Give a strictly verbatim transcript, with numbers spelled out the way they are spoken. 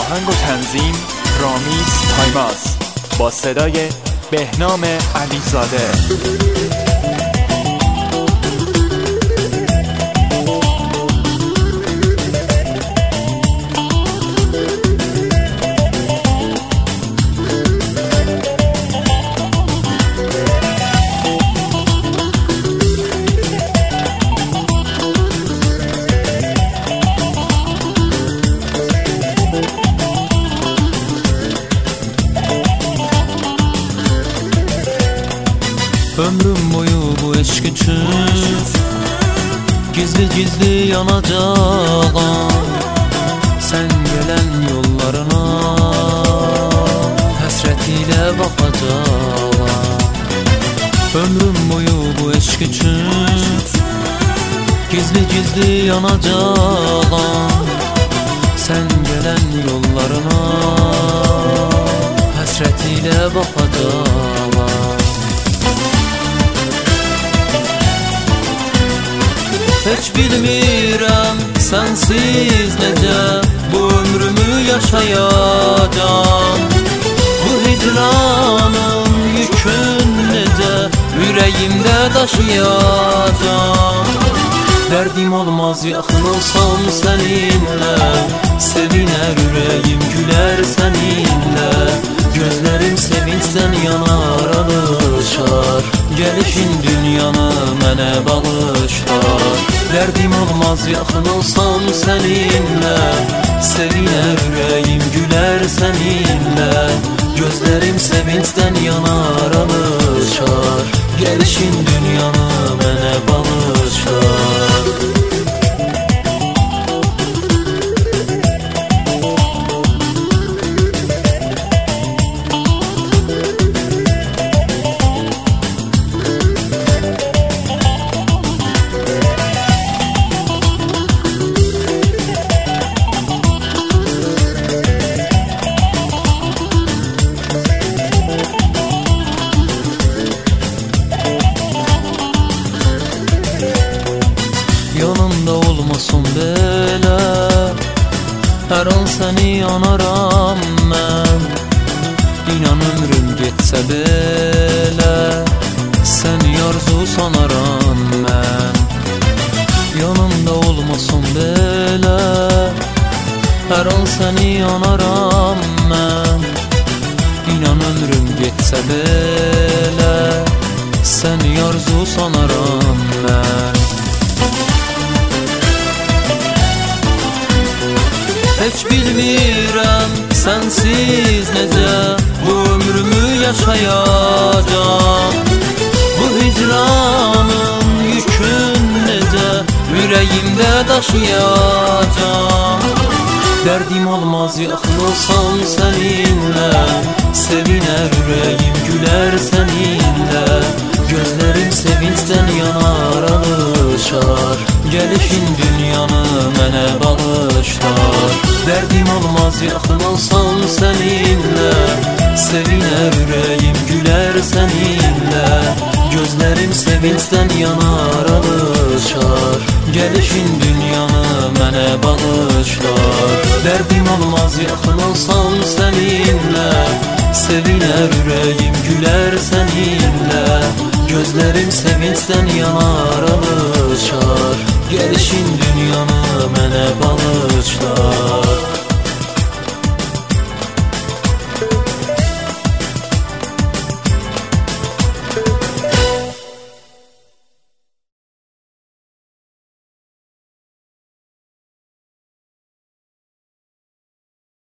آهنگ و تنظیم رامیز تایماز با صدای بهنام علیزاده. Ömrüm boyu bu eşk için gizli gizli yanacağım. Sen gelen yollarına hasret ile bakacağım. Ömrüm boyu bu eşk için gizli gizli yanacağım. Sen gelen yollarına hasret ile bakacağım. Hiç bilmirəm sensiz necə bu ömrümü yaşayacağım. Bu hicranın yükün necə yüreğimdə daşıyacağım. Derdim olmaz yaxın olsam seninle, seviner yüreğim güler seninle. Gözlerim sevinçten yanar alışar, gelişin dünyanı mənə bağışlar. Derdim olmaz yaxın olsam seninle, seviner yüreğim güler seninle. Gözlerim sevinçten yanar alışar, gelişin dünyanı mənə bağışlar. Yanımda olmasın belə, hər an səni yanaram mən. İnan ömrüm getsə belə, səni arzu sanaram mən. Yanımda olmasın belə, hər an səni yanaram mən. İnan ömrüm getsə belə, səni arzu sanaram mən. Hiç bilmirəm sensiz necə bu ömrümü yaşayacağım. Bu hicranın yükün necə yüreğimdə daşıyacağım. Derdim olmaz yaxın olsam seninle, seviner yüreğim güler seninle. Gözlerim sevinçten yanar alışar, gelişin dünyanı mənə bağışlar. Derdim olmaz yaxın olsam seninle, seviner yüreğim güler seninle. Gözlerim sevinçten yanar alışar, gelişin dünyanı mənə bağışlar. Derdim olmaz yaxın olsam seninle, seviner yüreğim güler seninle. Gözlerim sevinçten yanar alışar, gelişin dünyanı mənə bağışlar.